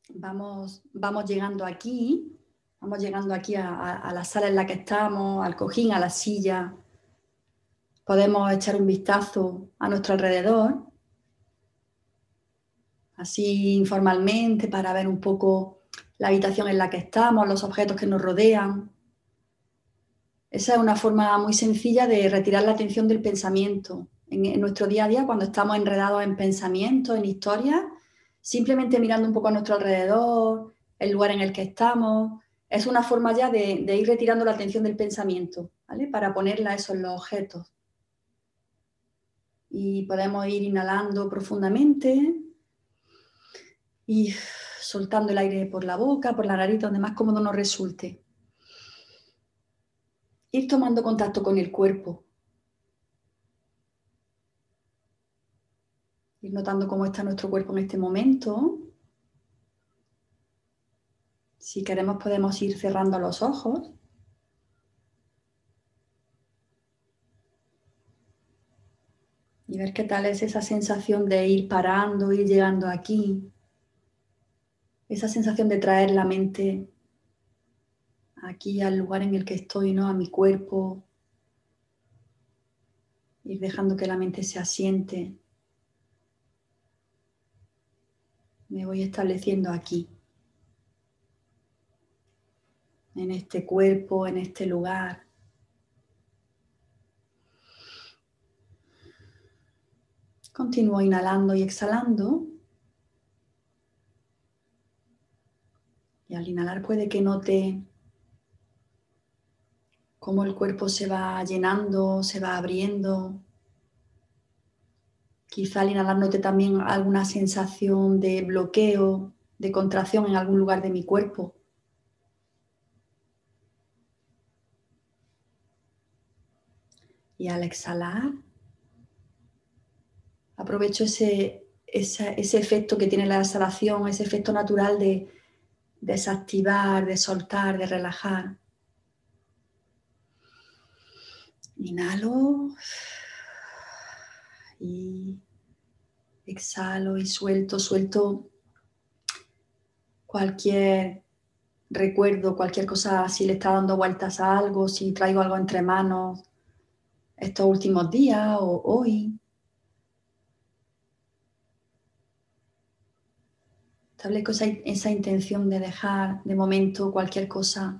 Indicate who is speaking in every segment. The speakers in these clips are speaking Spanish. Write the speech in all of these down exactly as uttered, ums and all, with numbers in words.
Speaker 1: Vamos, vamos llegando aquí, vamos llegando aquí a, a, a la sala en la que estamos, al cojín, a la silla. Podemos echar un vistazo a nuestro alrededor, así informalmente, para ver un poco la habitación en la que estamos, los objetos que nos rodean. Esa es una forma muy sencilla de retirar la atención del pensamiento. En, en nuestro día a día, cuando estamos enredados en pensamientos, en historias, simplemente mirando un poco a nuestro alrededor, el lugar en el que estamos, es una forma ya de, de ir retirando la atención del pensamiento, ¿vale? Para ponerla eso en los objetos. Y podemos ir inhalando profundamente y soltando el aire por la boca, por la nariz, donde más cómodo nos resulte. Ir tomando contacto con el cuerpo. Ir notando cómo está nuestro cuerpo en este momento. Si queremos podemos ir cerrando los ojos. Y ver qué tal es esa sensación de ir parando, ir llegando aquí. Esa sensación de traer la mente aquí al lugar en el que estoy, ¿no? A mi cuerpo. Ir dejando que la mente se asiente. Me voy estableciendo aquí. En este cuerpo, en este lugar. Continúo inhalando y exhalando. Y al inhalar puede que note cómo el cuerpo se va llenando, se va abriendo. Quizá al inhalar note también alguna sensación de bloqueo, de contracción en algún lugar de mi cuerpo. Y al exhalar, aprovecho ese, ese, ese efecto que tiene la exhalación, ese efecto natural de desactivar, de soltar, de relajar. Inhalo y exhalo y suelto, suelto cualquier recuerdo, cualquier cosa, si le está dando vueltas a algo, si traigo algo entre manos estos últimos días o hoy. Establezco esa, esa intención de dejar de momento cualquier cosa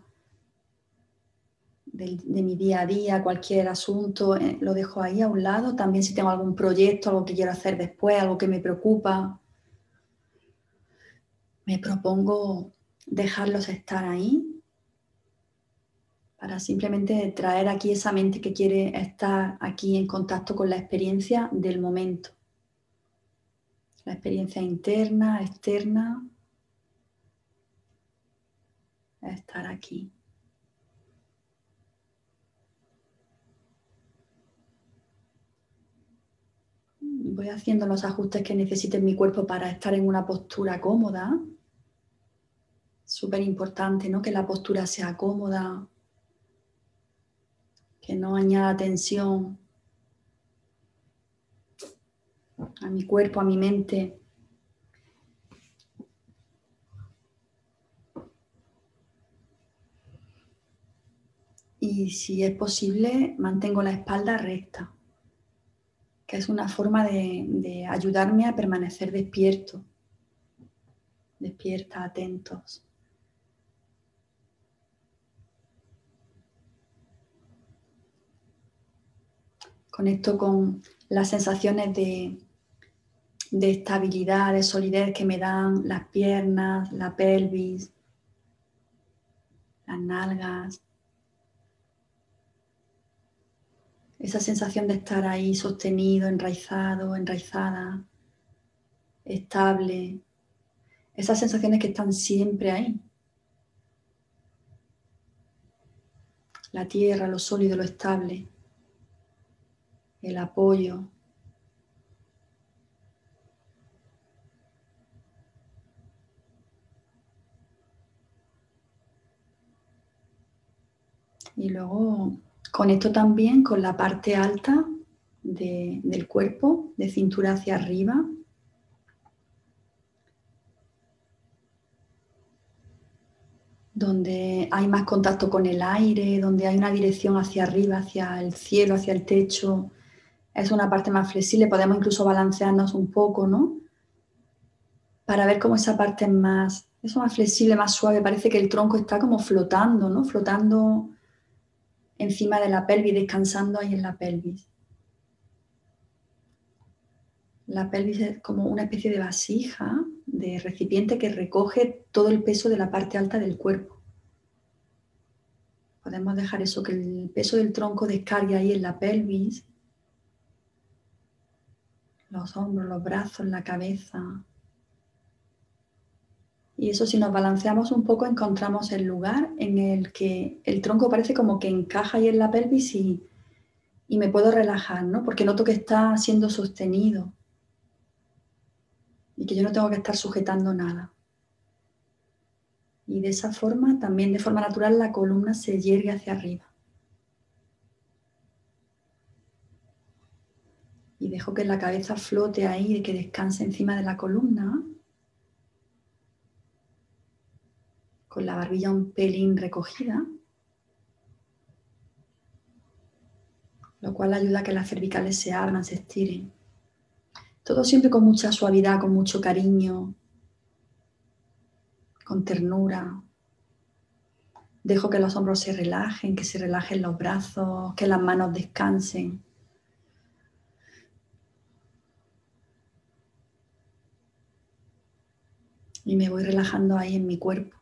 Speaker 1: de, de mi día a día, cualquier asunto, eh, lo dejo ahí a un lado. También si tengo algún proyecto, algo que quiero hacer después, algo que me preocupa, me propongo dejarlos estar ahí para simplemente traer aquí esa mente que quiere estar aquí en contacto con la experiencia del momento. La experiencia interna, externa, estar aquí. Voy haciendo los ajustes que necesite mi cuerpo para estar en una postura cómoda. Súper importante, ¿no? Que la postura sea cómoda, que no añada tensión a mi cuerpo, a mi mente. Y si es posible, mantengo la espalda recta, que es una forma de, de ayudarme a permanecer despierto, despierta, atentos. Conecto con las sensaciones de, de estabilidad, de solidez que me dan las piernas, la pelvis, las nalgas. Esa sensación de estar ahí sostenido, enraizado, enraizada, estable. Esas sensaciones que están siempre ahí. La tierra, lo sólido, lo estable. El apoyo. Y luego conecto también con la parte alta de, del cuerpo, de cintura hacia arriba. donde hay más contacto con el aire, donde hay una dirección hacia arriba, hacia el cielo, hacia el techo. Es una parte más flexible, podemos incluso balancearnos un poco, ¿no? Para ver cómo esa parte es más, eso más flexible, más suave. Parece que el tronco está como flotando, ¿no? Flotando encima de la pelvis, descansando ahí en la pelvis. La pelvis es como una especie de vasija, de recipiente que recoge todo el peso de la parte alta del cuerpo. Podemos dejar eso, que el peso del tronco descargue ahí en la pelvis, los hombros, los brazos, la cabeza. Y eso, si nos balanceamos un poco, encontramos el lugar en el que el tronco parece como que encaja ahí en la pelvis y, y me puedo relajar, ¿no? Porque noto que está siendo sostenido y que yo no tengo que estar sujetando nada. Y de esa forma, también de forma natural, la columna se yergue hacia arriba. Y dejo que la cabeza flote ahí, que descanse encima de la columna, con la barbilla un pelín recogida, lo cual ayuda a que las cervicales se abran, se estiren. Todo siempre con mucha suavidad, con mucho cariño, con ternura. Dejo que los hombros se relajen, que se relajen los brazos, que las manos descansen. Y me voy relajando ahí en mi cuerpo.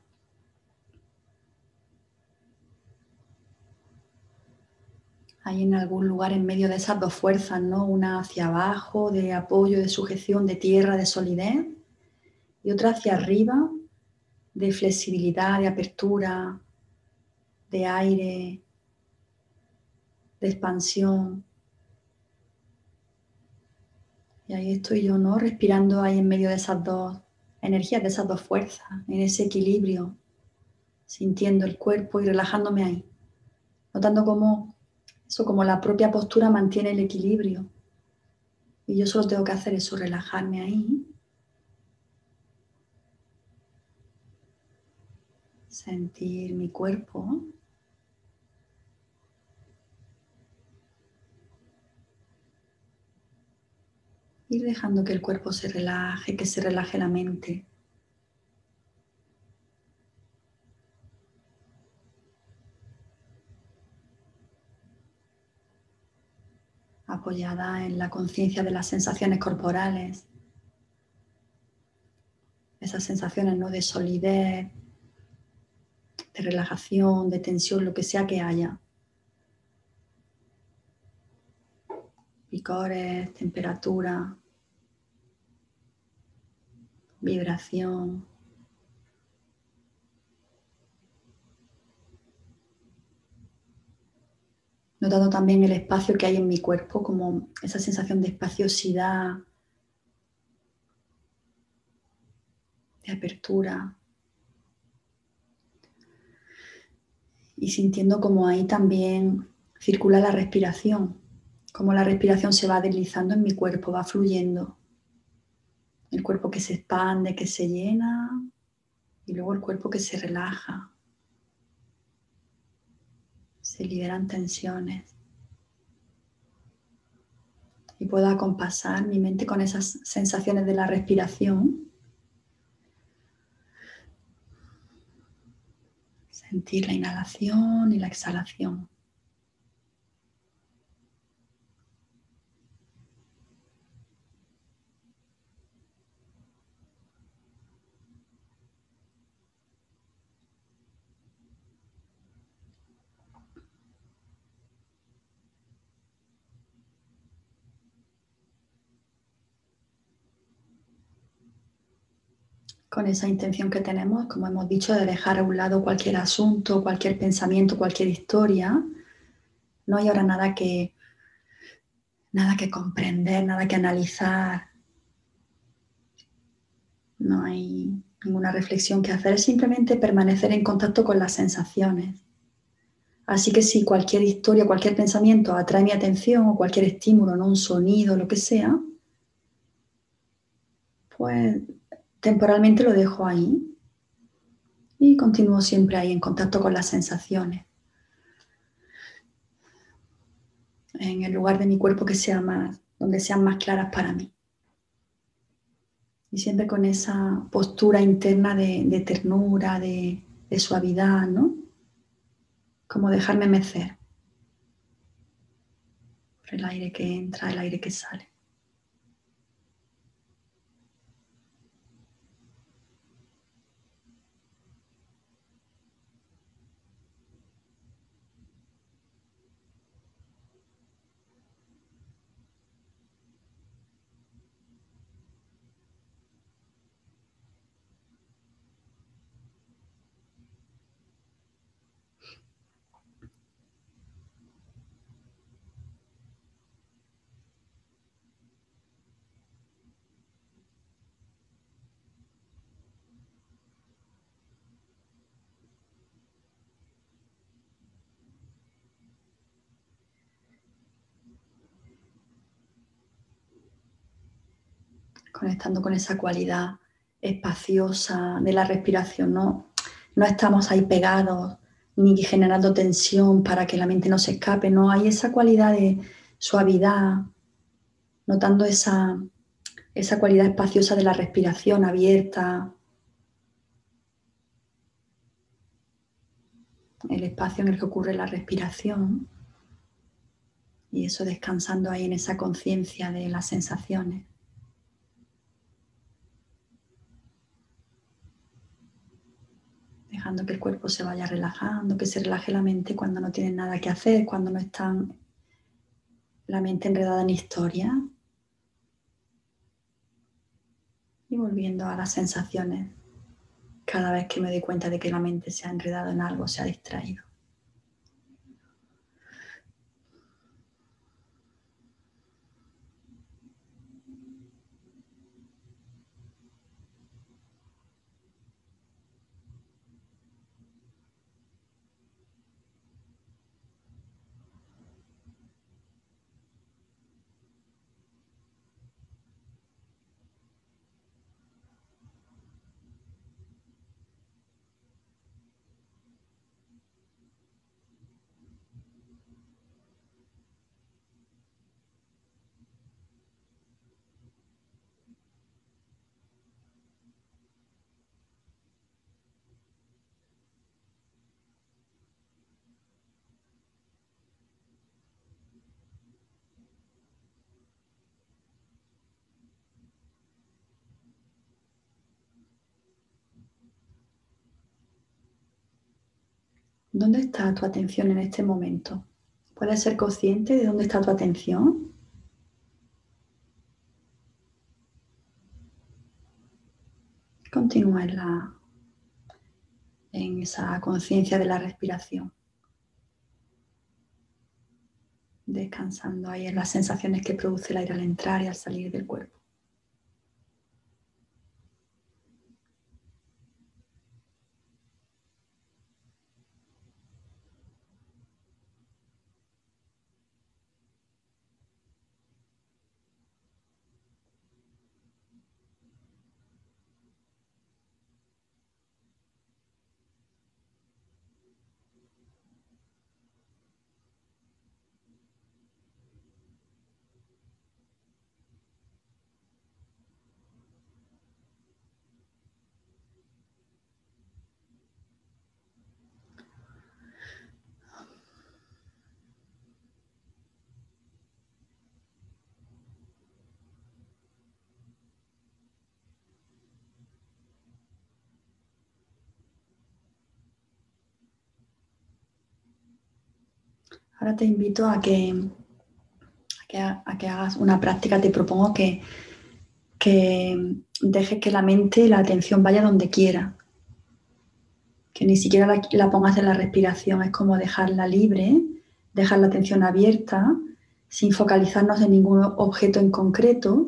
Speaker 1: Ahí en algún lugar en medio de esas dos fuerzas, ¿no? Una hacia abajo, de apoyo, de sujeción, de tierra, de solidez. Y otra hacia arriba, de flexibilidad, de apertura, de aire, de expansión. Y ahí estoy yo, ¿no? Respirando ahí en medio de esas dos energías, de esas dos fuerzas, en ese equilibrio, sintiendo el cuerpo y relajándome ahí. Notando cómo eso, como la propia postura mantiene el equilibrio. Y yo solo tengo que hacer eso, relajarme ahí. Sentir mi cuerpo. Ir dejando que el cuerpo se relaje, que se relaje la mente. Apoyada en la conciencia de las sensaciones corporales. Esas sensaciones, ¿no? De solidez, de relajación, de tensión, lo que sea que haya. Picores, temperatura, vibración. Notando también el espacio que hay en mi cuerpo, como esa sensación de espaciosidad, de apertura. Y sintiendo como ahí también circula la respiración, como la respiración se va deslizando en mi cuerpo, va fluyendo. El cuerpo que se expande, que se llena, y luego el cuerpo que se relaja. Se liberan tensiones. Y puedo acompasar mi mente con esas sensaciones de la respiración. Sentir la inhalación y la exhalación. Con esa intención que tenemos, como hemos dicho, de dejar a un lado cualquier asunto, cualquier pensamiento, cualquier historia, no hay ahora nada que, nada que comprender, nada que analizar, no hay ninguna reflexión que hacer, es simplemente permanecer en contacto con las sensaciones. Así que si cualquier historia, cualquier pensamiento atrae mi atención o cualquier estímulo, ¿no? Un sonido, lo que sea, pues temporalmente lo dejo ahí. Y continúo siempre ahí en contacto con las sensaciones. En el lugar de mi cuerpo que sea más, donde sean más claras para mí. Y siempre con esa postura interna de, de ternura, de, de suavidad, ¿no? Como dejarme mecer por el aire que entra, el aire que sale. Conectando con esa cualidad espaciosa de la respiración, ¿no? No estamos ahí pegados ni generando tensión para que la mente no se escape, no, hay esa cualidad de suavidad, notando esa, esa cualidad espaciosa de la respiración abierta, el espacio en el que ocurre la respiración y eso descansando ahí en esa conciencia de las sensaciones. Dejando que el cuerpo se vaya relajando, que se relaje la mente cuando no tienen nada que hacer, cuando no están la mente enredada en historia. Y volviendo a las sensaciones cada vez que me doy cuenta de que la mente se ha enredado en algo, se ha distraído. ¿Dónde está tu atención en este momento? ¿Puedes ser consciente de dónde está tu atención? Continúa en, la, en esa conciencia de la respiración, descansando ahí en las sensaciones que produce el aire al entrar y al salir del cuerpo. Ahora te invito a que, a que, a que hagas una práctica. Te propongo que, que dejes que la mente y la atención vaya donde quiera. Que ni siquiera la, la pongas en la respiración. Es como dejarla libre, dejar la atención abierta, sin focalizarnos en ningún objeto en concreto.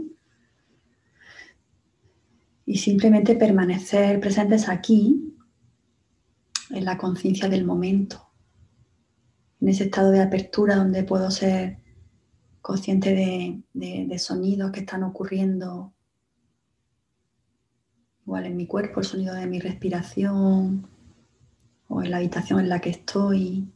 Speaker 1: Y simplemente permanecer presentes aquí, en la conciencia del momento. En ese estado de apertura donde puedo ser consciente de, de, de sonidos que están ocurriendo igual en mi cuerpo, el sonido de mi respiración, o en la habitación en la que estoy.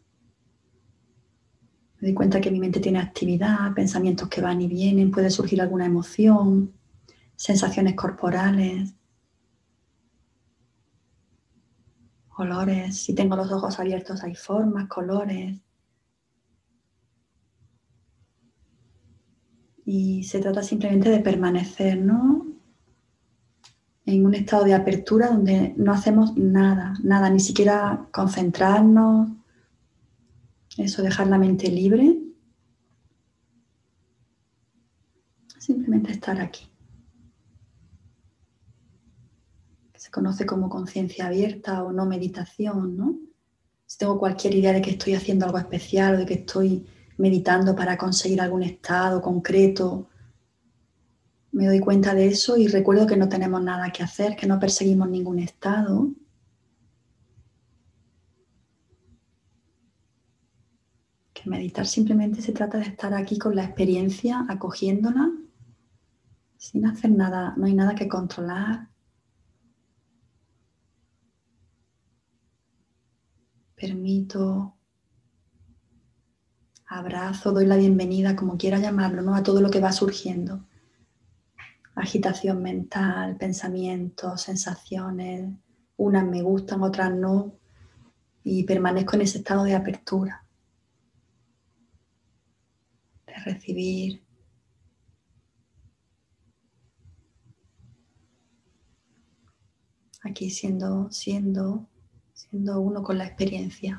Speaker 1: Me doy cuenta que mi mente tiene actividad, pensamientos que van y vienen, puede surgir alguna emoción, sensaciones corporales, olores. Si tengo los ojos abiertos hay formas, colores. Y se trata simplemente de permanecer, ¿no?, en un estado de apertura donde no hacemos nada, nada, ni siquiera concentrarnos. Eso, dejar la mente libre. Simplemente estar aquí. Que se conoce como conciencia abierta o no meditación, ¿no? Si tengo cualquier idea de que estoy haciendo algo especial o de que estoy meditando para conseguir algún estado concreto, me doy cuenta de eso y recuerdo que no tenemos nada que hacer, que no perseguimos ningún estado. Que meditar simplemente se trata de estar aquí con la experiencia, acogiéndola, sin hacer nada, no hay nada que controlar. Permito, abrazo, doy la bienvenida, como quiera llamarlo, ¿no?, a todo lo que va surgiendo. Agitación mental, pensamientos, sensaciones, unas me gustan, otras no, y permanezco en ese estado de apertura, de recibir. Aquí siendo, siendo, siendo uno con la experiencia.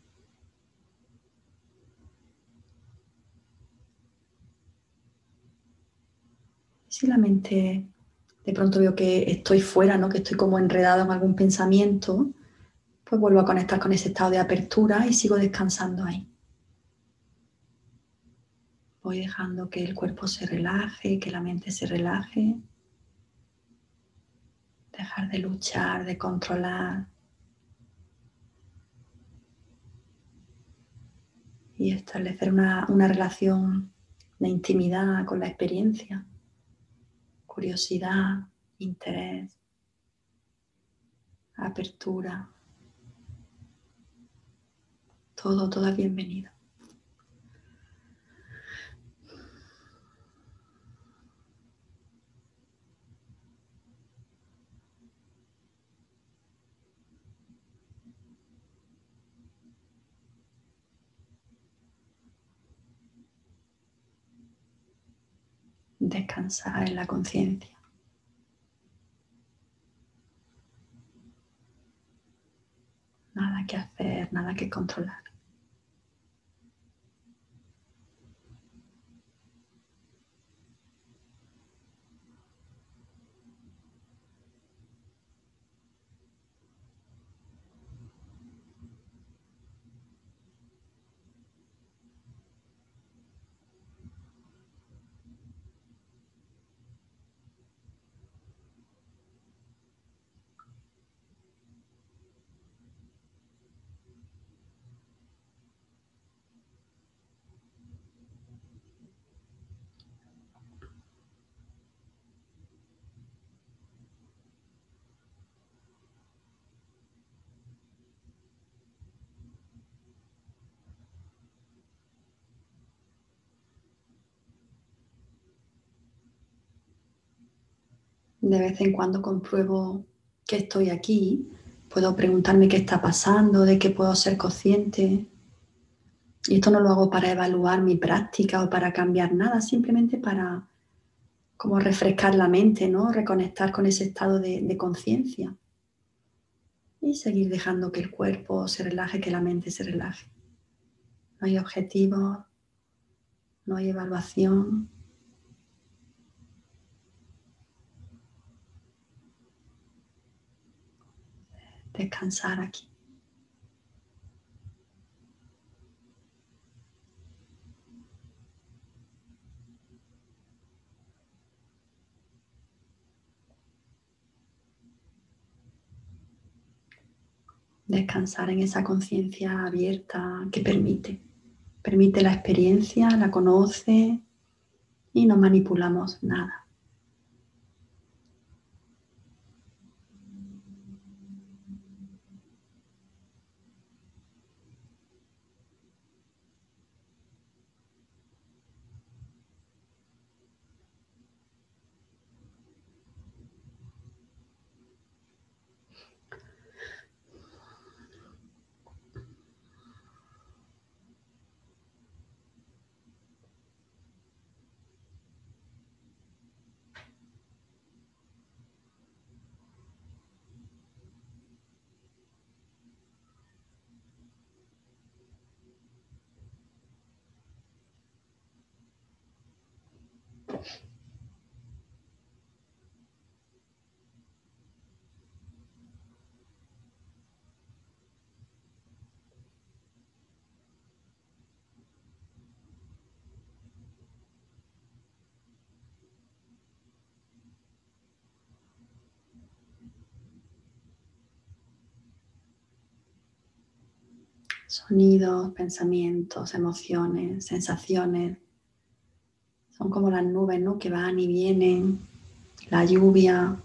Speaker 1: Si la mente de pronto veo que estoy fuera, ¿no?, que estoy como enredado en algún pensamiento, pues vuelvo a conectar con ese estado de apertura y sigo descansando ahí. Voy dejando que el cuerpo se relaje, que la mente se relaje. Dejar de luchar, de controlar. Y establecer una, una relación de intimidad con la experiencia. Curiosidad, interés, apertura. Todo, todo es bienvenido. Descansar en la conciencia. Nada que hacer, nada que controlar. De vez en cuando compruebo que estoy aquí. Puedo preguntarme qué está pasando, de qué puedo ser consciente. Y esto no lo hago para evaluar mi práctica o para cambiar nada, simplemente para como refrescar la mente, ¿no? Reconectar con ese estado de, de conciencia. Y seguir dejando que el cuerpo se relaje, que la mente se relaje. No hay objetivos, no hay evaluación. Descansar aquí. Descansar en esa conciencia abierta que permite. Permite la experiencia, la conoce y no manipulamos nada. Sonidos, pensamientos, emociones, sensaciones. Son como las nubes, ¿no? Que van y vienen, la lluvia.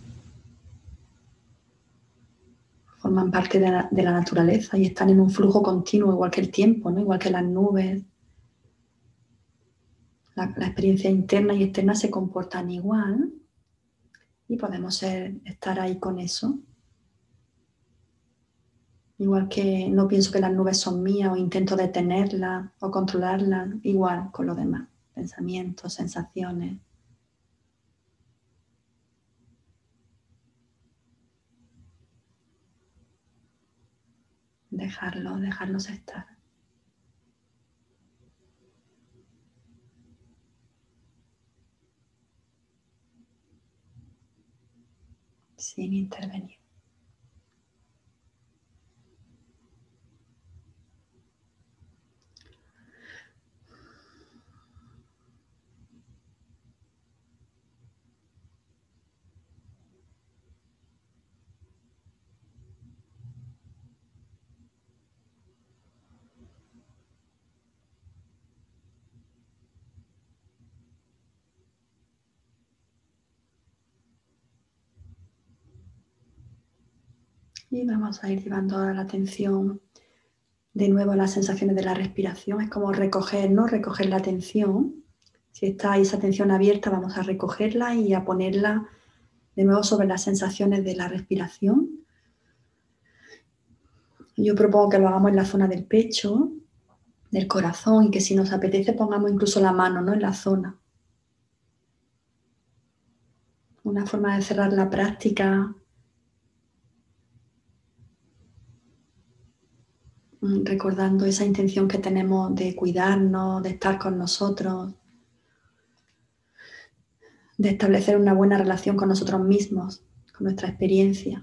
Speaker 1: Forman parte de la, de la naturaleza y están en un flujo continuo, igual que el tiempo, ¿no? Igual que las nubes. La, la experiencia interna y externa se comportan igual y podemos ser, estar ahí con eso. Igual que no pienso que las nubes son mías o intento detenerlas o controlarlas, igual con lo demás, pensamientos, sensaciones. Dejarlos, dejarlos estar. Sin intervenir. Y vamos a ir llevando ahora la atención de nuevo a las sensaciones de la respiración. Es como recoger, ¿no? Recoger la atención. Si está esa atención abierta, vamos a recogerla y a ponerla de nuevo sobre las sensaciones de la respiración. Yo propongo que lo hagamos en la zona del pecho, del corazón, y que si nos apetece pongamos incluso la mano, ¿no? En la zona. Una forma de cerrar la práctica, recordando esa intención que tenemos de cuidarnos, de estar con nosotros, de establecer una buena relación con nosotros mismos, con nuestra experiencia.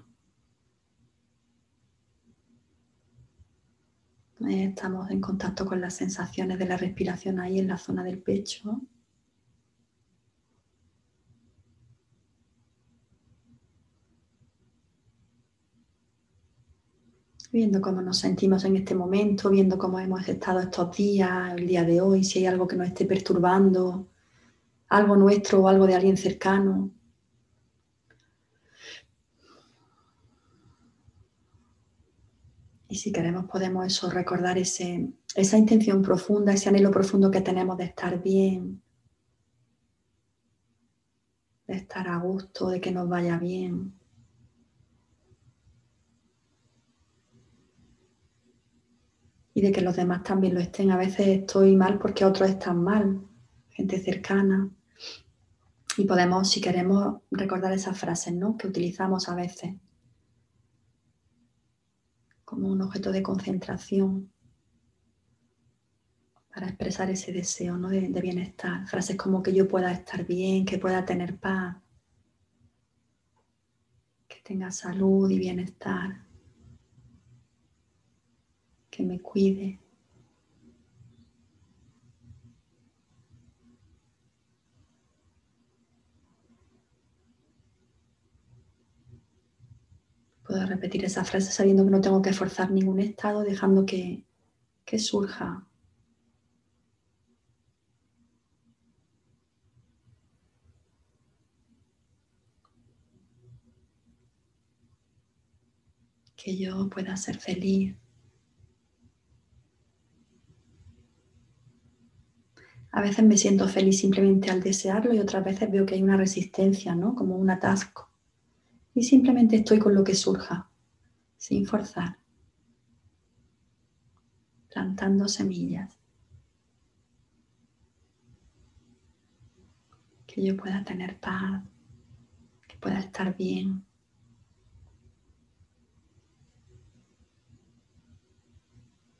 Speaker 1: Estamos en contacto con las sensaciones de la respiración ahí en la zona del pecho. Viendo cómo nos sentimos en este momento, viendo cómo hemos estado estos días, el día de hoy, si hay algo que nos esté perturbando, algo nuestro o algo de alguien cercano. Y si queremos podemos eso, recordar ese, esa intención profunda, ese anhelo profundo que tenemos de estar bien, de estar a gusto, de que nos vaya bien. Y de que los demás también lo estén. A veces estoy mal porque otros están mal, gente cercana. Y podemos, si queremos, recordar esas frases, ¿no? Que utilizamos a veces como un objeto de concentración para expresar ese deseo, ¿no? de, de bienestar. Frases como que yo pueda estar bien, que pueda tener paz, que tenga salud y bienestar, que me cuide. Puedo repetir esa frase sabiendo que no tengo que forzar ningún estado, dejando que, que surja. Que yo pueda ser feliz. A veces me siento feliz simplemente al desearlo y otras veces veo que hay una resistencia, ¿no? Como un atasco. Y simplemente estoy con lo que surja, sin forzar, plantando semillas. Que yo pueda tener paz, que pueda estar bien.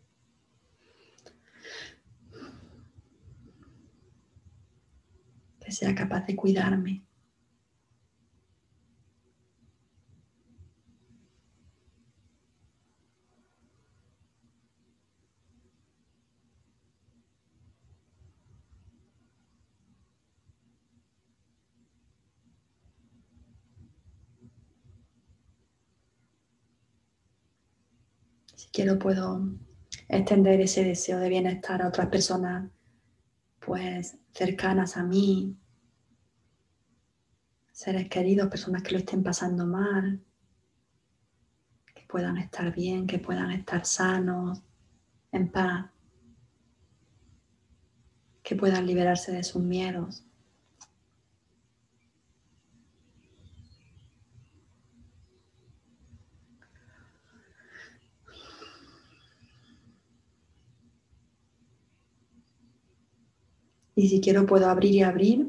Speaker 1: Que sea capaz de cuidarme. Si quiero puedo extender ese deseo de bienestar a otras personas pues cercanas a mí, seres queridos, personas que lo estén pasando mal, que puedan estar bien, que puedan estar sanos, en paz, que puedan liberarse de sus miedos. Y si quiero puedo abrir y abrir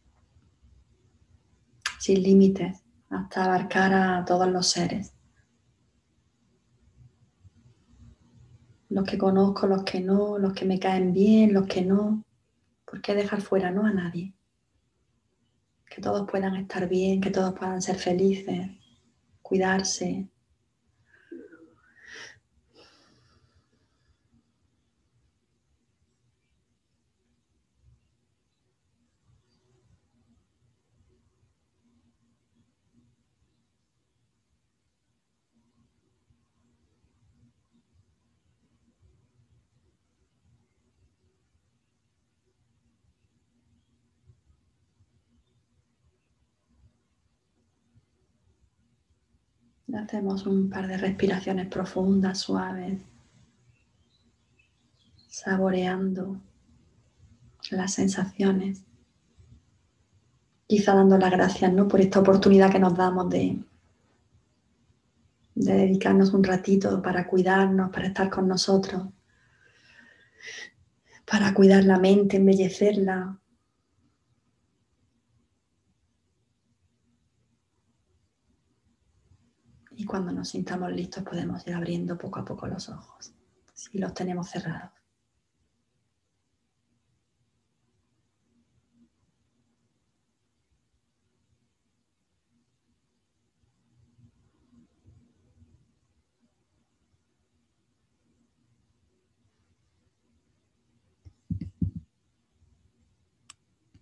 Speaker 1: sin límites hasta abarcar a todos los seres. Los que conozco, los que no, los que me caen bien, los que no. ¿Por qué dejar fuera no a nadie? Que todos puedan estar bien, que todos puedan ser felices, cuidarse. Hacemos un par de respiraciones profundas, suaves, saboreando las sensaciones, quizá dando las gracias, ¿no?, por esta oportunidad que nos damos de, de dedicarnos un ratito para cuidarnos, para estar con nosotros, para cuidar la mente, embellecerla. Y cuando nos sintamos listos podemos ir abriendo poco a poco los ojos, si los tenemos cerrados.